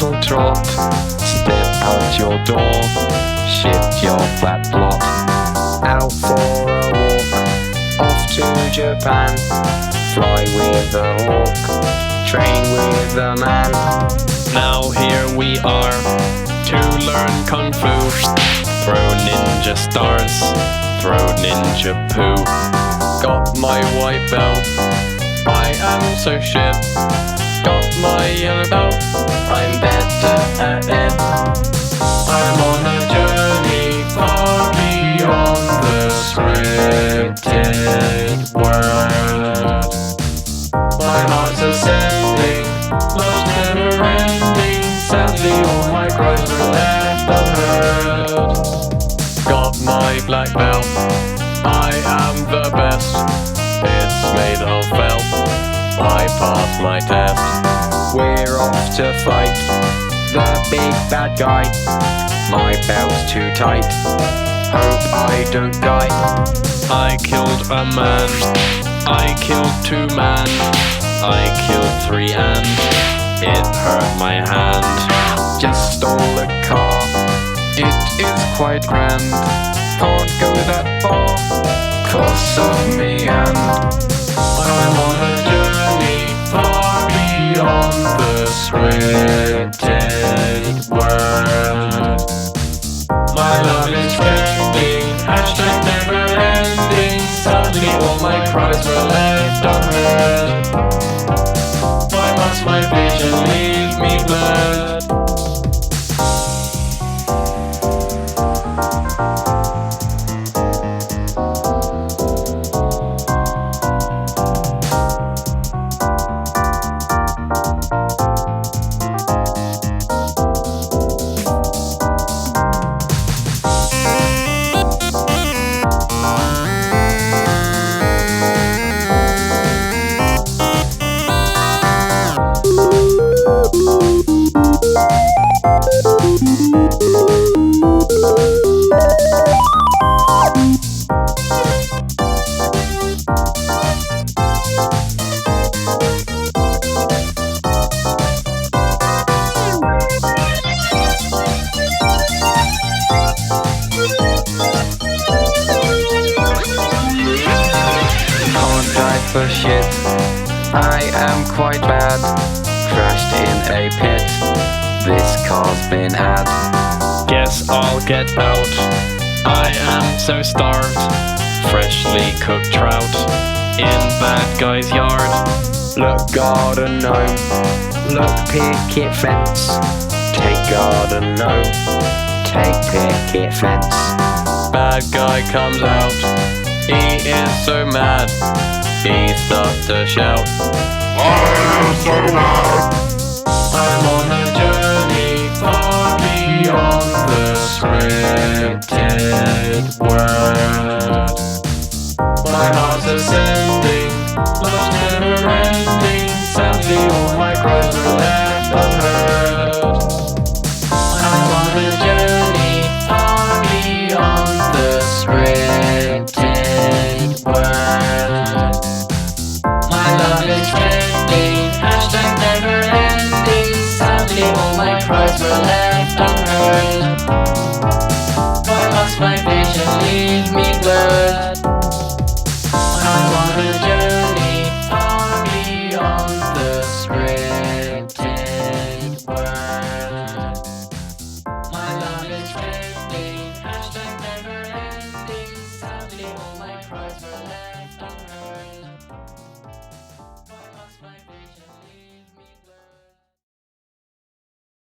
little trot. Step out your door, shift your flat plot. Out for a walk, off to Japan. Fly with a hawk, train with a man. Now here we are, to learn Kung Fu. Throw ninja stars, throw ninja poo. Got my white belt, I am so shit. Got my yellow belt, I'm better at it. I'm on a journey far beyond the scripted word. My heart's ascending, love's never ending. Sadly all my cries were left unheard. Got my black belt, I am the best. It's made of felt, I passed my test. We're off to fight the big bad guy. My belt's too tight, hope I don't die. I killed a man, I killed 2 man, I killed 3 and it hurt my hand. Just stole a car, it is quite grand. Can't go that far, cause of me and I'm on a journey far beyond the scripted word. My love is trending, hashtag never ending. Sadly all my cries were left unheard. Why must my vision leave me blurred? For shit, I am quite bad. Crashed in a pit, this car's been had. Guess I'll get out, I am so starved. Freshly cooked trout in bad guy's yard. Look garden gnome, look picket fence. Take garden gnome, take picket fence. Bad guy comes out, he is so mad. He starts to shout, I am so loud. I'm on a journey far beyond the scripted word. My heart's a